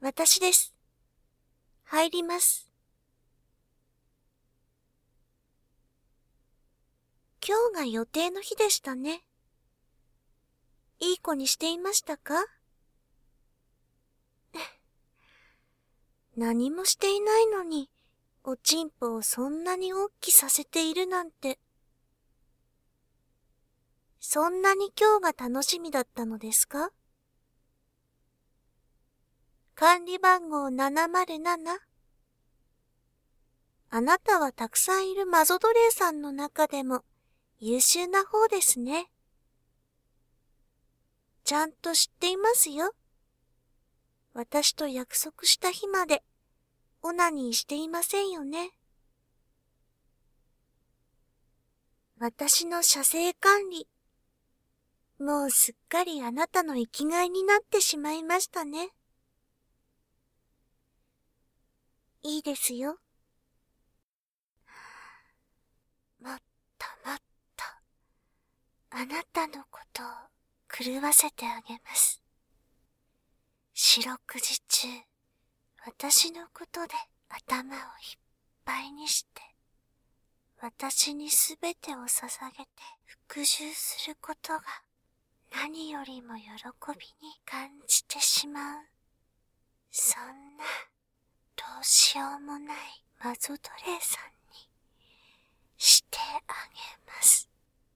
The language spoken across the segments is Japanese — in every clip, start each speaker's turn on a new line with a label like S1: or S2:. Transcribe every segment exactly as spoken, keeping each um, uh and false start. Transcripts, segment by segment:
S1: 私です。入ります。今日が予定の日でしたね。いい子にしていましたか？何もしていないのに、おちんぽをそんなに大きさせているなんて。そんなに今日が楽しみだったのですか？管理番号ななまるなな。あなたはたくさんいるマゾ奴隷さんの中でも優秀な方ですね。ちゃんと知っていますよ。私と約束した日までオナニーしていませんよね。私の射精管理、もうすっかりあなたの生きがいになってしまいましたね。いいですよ。もっともっと、あなたのことを狂わせてあげます。四六時中、私のことで頭をいっぱいにして、私にすべてを捧げて復讐することが何よりも喜びに感じてしまう。そんな、どうしようもないマゾ奴隷さんにしてあげます。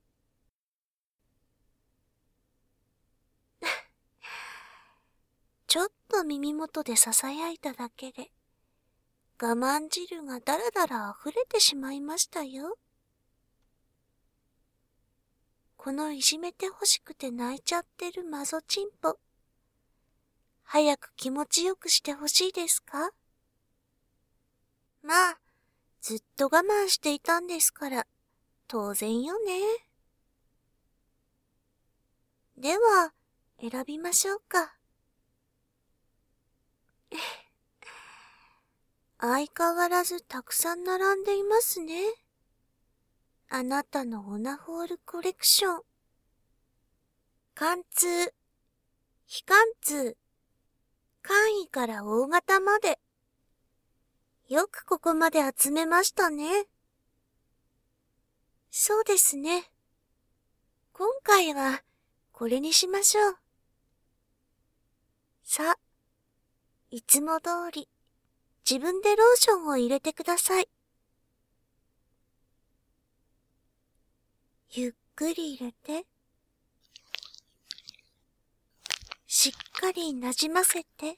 S1: ちょっと耳元で囁いただけで、我慢汁がだらだら溢れてしまいましたよ。このいじめてほしくて泣いちゃってるマゾチンポ、早く気持ちよくしてほしいですか？まあ、ずっと我慢していたんですから、当然よね。では、選びましょうか。相変わらずたくさん並んでいますね。あなたのオナホールコレクション。貫通、非貫通、簡易から大型まで。よくここまで集めましたね。そうですね。今回はこれにしましょう。さあ、いつも通り自分でローションを入れてください。ゆっくり入れて、しっかりなじませて。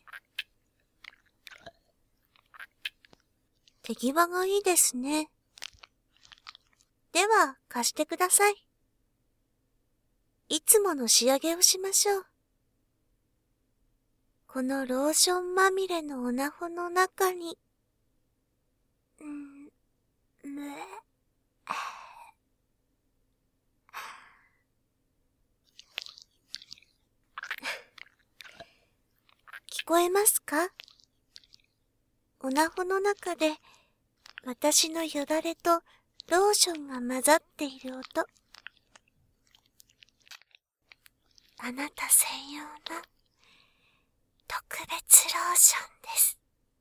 S1: 手際がいいですね。では、貸してください。いつもの仕上げをしましょう。このローションまみれのオナホの中に、んー、むえ、聞こえますか？オナホの中で、私のよだれとローションが混ざっている音。あなた専用の特別ローションです。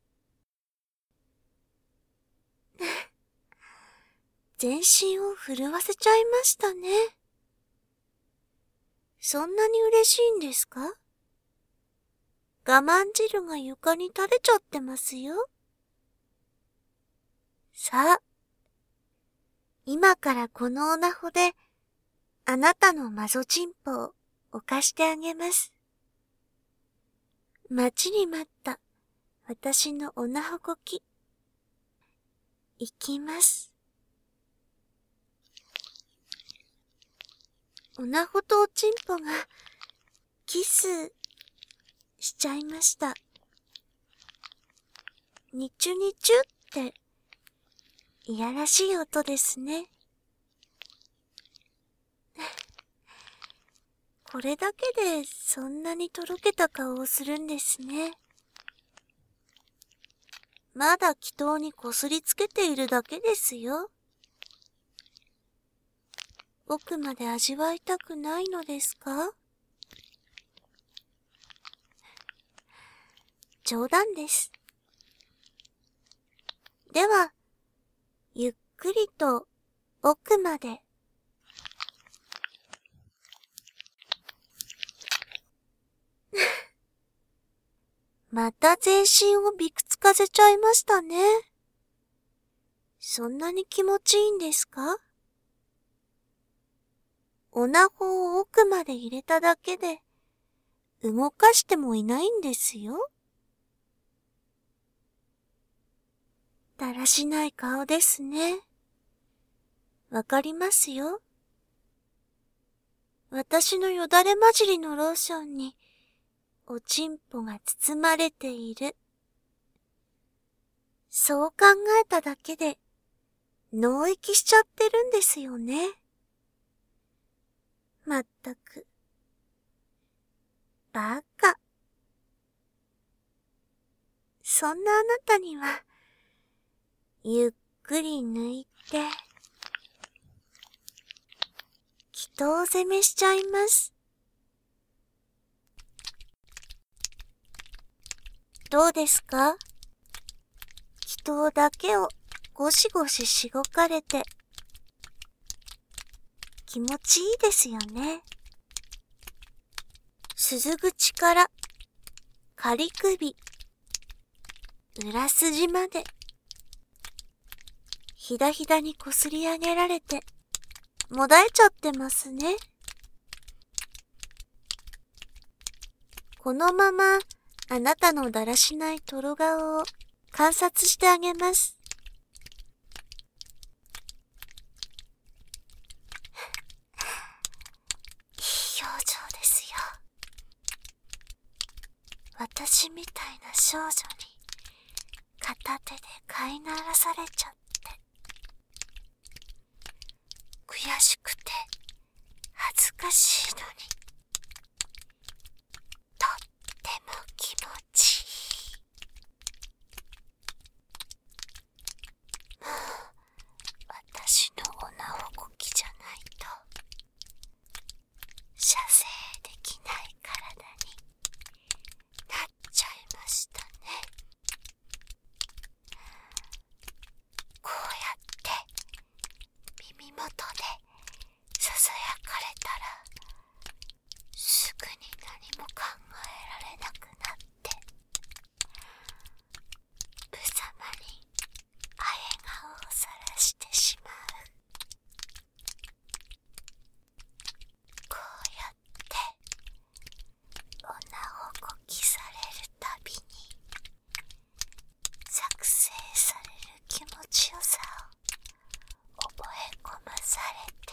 S1: 全身を震わせちゃいましたね。そんなに嬉しいんですか？我慢汁が床に垂れちゃってますよ。さあ、今からこのオナホで、あなたのマゾチンポを犯してあげます。待ちに待った私のオナホこき。いきます。オナホとおちんぽがキスしちゃいました。にちゅにちゅっていやらしい音ですね。これだけでそんなにとろけた顔をするんですね。まだ祈祷にこすりつけているだけですよ。奥まで味わいたくないのですか？ 冗談です。では、ゆっくりと奥まで。また全身をびくつかせちゃいましたね。そんなに気持ちいいんですか？おなほを奥まで入れただけで、動かしてもいないんですよ。だらしない顔ですね。わかりますよ。私のよだれ混じりのローションに、おちんぽが包まれている。そう考えただけで、脳液しちゃってるんですよね。まったく。バカ。そんなあなたには、ゆっくり抜いて、祈祷攻めしちゃいます。どうですか？祈祷だけをゴシゴシしごかれて、気持ちいいですよね。鈴口から、仮首、裏筋まで、ひだひだにこすり上げられて、もだえちゃってますね。このまま、あなたのだらしないトロ顔を観察してあげます。いい表情ですよ。私みたいな少女に片手で飼いならされちゃって、悔しくて恥ずかしいのに、とっても気持ちいい。もう私のおなほこきじゃないと射精できない体になっちゃいましたね。こうやって耳元でささやかれたら、すぐに何も考えられなくなって、無様にあえ顔をさらしてしまう。こうやっておなほこきされるたびに、作成される気持ちよさを覚え込まされて、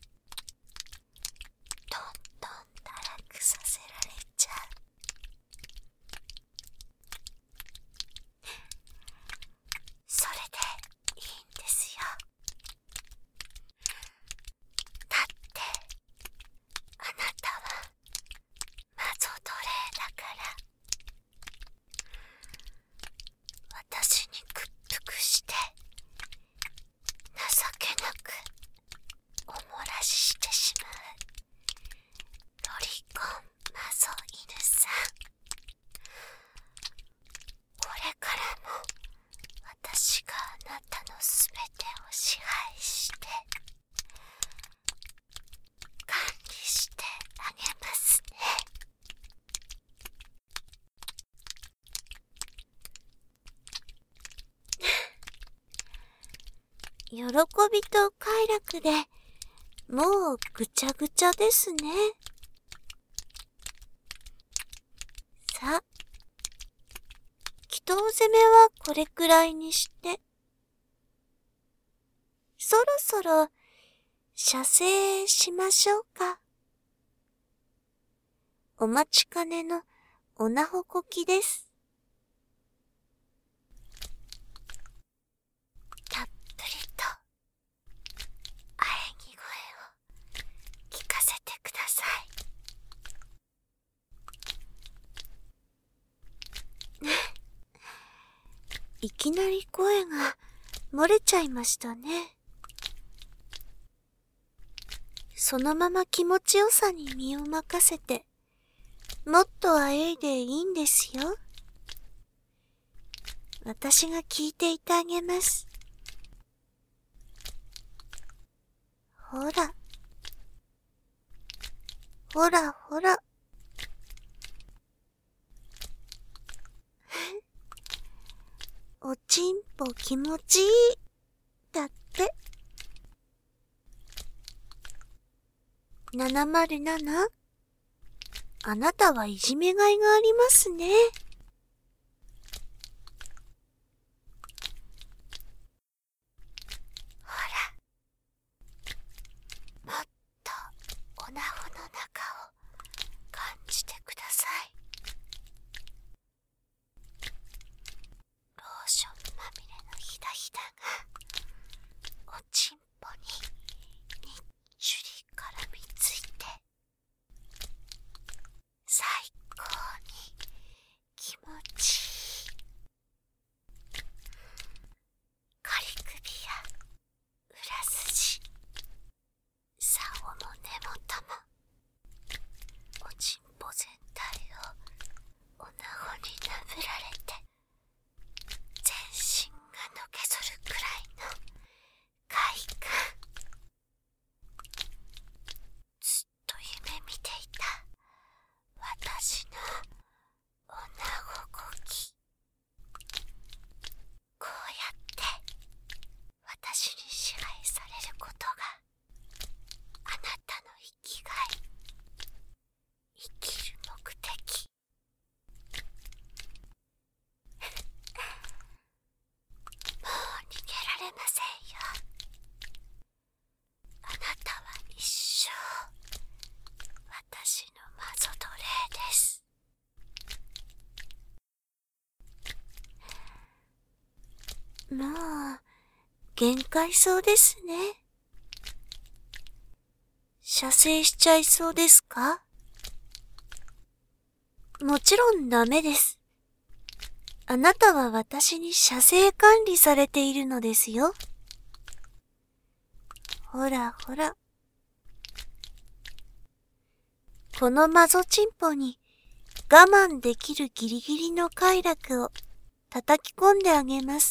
S1: どんどん堕落させられちゃう。それでいいんですよ。だってあなたはマゾ奴隷だから。私に屈服して情けなくおもらししてしまうロリコンマゾ犬さん。これからも私があなたのすべてを支配して管理してあげますね。喜びと快楽でもうぐちゃぐちゃですね。さあ、祈祷攻めはこれくらいにして、そろそろ射精しましょうか。お待ちかねのおなほこきです。たっぷりとあえぎ声を聞かせてください。いきなり声が漏れちゃいましたね。そのまま気持ちよさに身を任せて、もっとあえいでいいんですよ。 私が聞いていてあげます。ほら。ほらほら。おちんぽ気持ちいい。だって。ななまるなな。あなたはいじめがいがありますね。ほら。もっとおなほの中を感じてください。ローションまみれのひだひだがおちんぽににっちゅり絡みついて最高に気持ちいい。仮首や裏筋、竿も根元もおちんぽ全体をおなほになぶられて全身がのけぞるくらいの快感。ずっと夢見ていた私のおなごこき。こうやって私に支配されることがあなたの生きがい、生きる目的。もう逃げられませんよ。あなたは一生私のマゾ奴隷です。もう限界そうですね。射精しちゃいそうですか？もちろんダメです。あなたは私に射精管理されているのですよ。ほらほら。このマゾチンポに我慢できるギリギリの快楽を叩き込んであげます。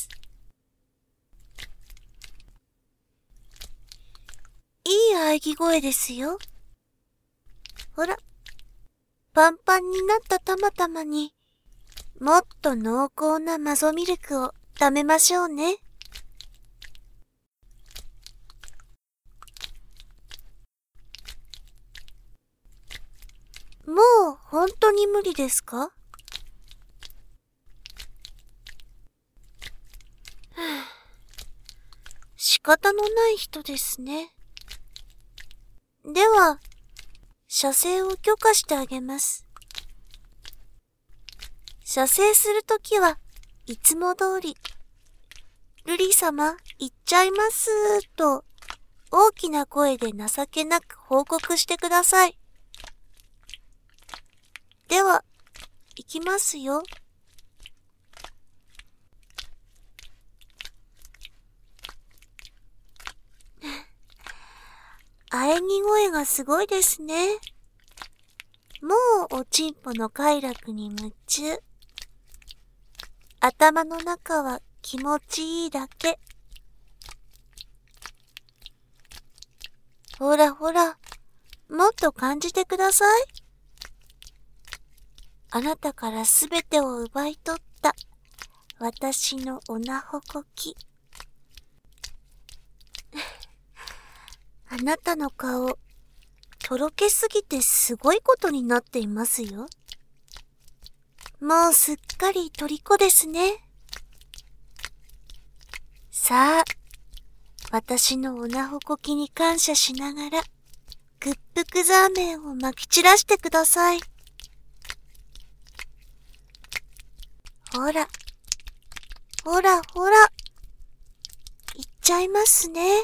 S1: いい喘ぎ声ですよ。ほら、パンパンになったたまたまにもっと濃厚なマゾミルクを食べましょうね。もう本当に無理ですか？はあ、仕方のない人ですね。では、射精を許可してあげます。射精するときはいつも通り、ルリ様、行っちゃいますーと、大きな声で情けなく報告してください。では、行きますよ。喘ぎ声がすごいですね。もうおちんぽの快楽に夢中。頭の中は気持ちいいだけ。ほらほら、もっと感じてください。あなたからすべてを奪い取った私のおなほこき。あなたの顔、とろけすぎてすごいことになっていますよ。もうすっかり虜ですね。さあ、私のおなほこきに感謝しながら、屈服ザーメンをまき散らしてください。ほら、ほらほら、いっちゃいますね。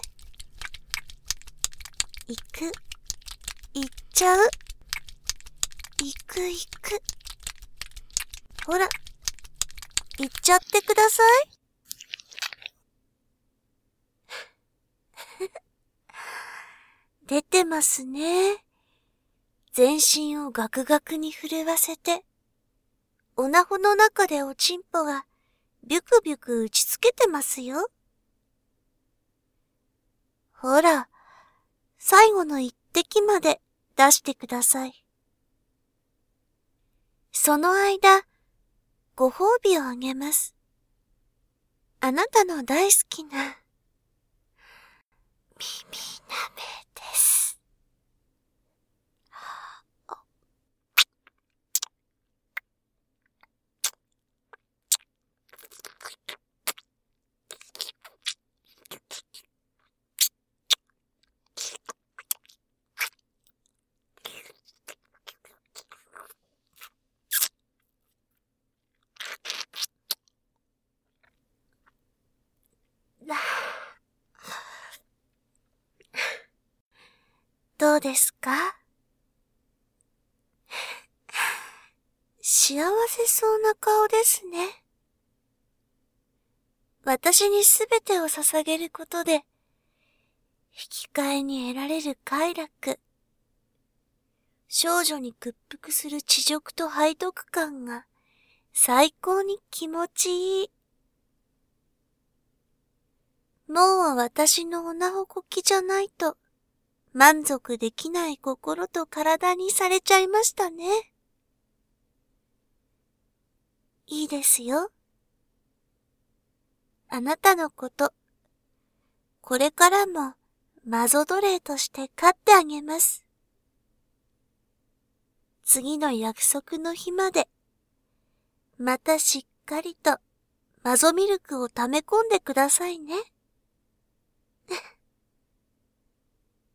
S1: いく、いっちゃう。いくいく。ほら、いっちゃってください。出てますね。全身をガクガクに震わせて、おなほの中でおちんぽがビュクビュク打ちつけてますよ。ほら、最後の一滴まで出してください。その間、ご褒美をあげます。あなたの大好きな、耳なめです。どうですか？幸せそうな顔ですね。私にすべてを捧げることで、引き換えに得られる快楽。少女に屈服する恥辱と背徳感が最高に気持ちいい。もう私のおなほこきじゃないと満足できない心と体にされちゃいましたね。いいですよ。あなたのこと、これからもマゾ奴隷として飼ってあげます。次の約束の日まで、またしっかりとマゾミルクを溜め込んでくださいね。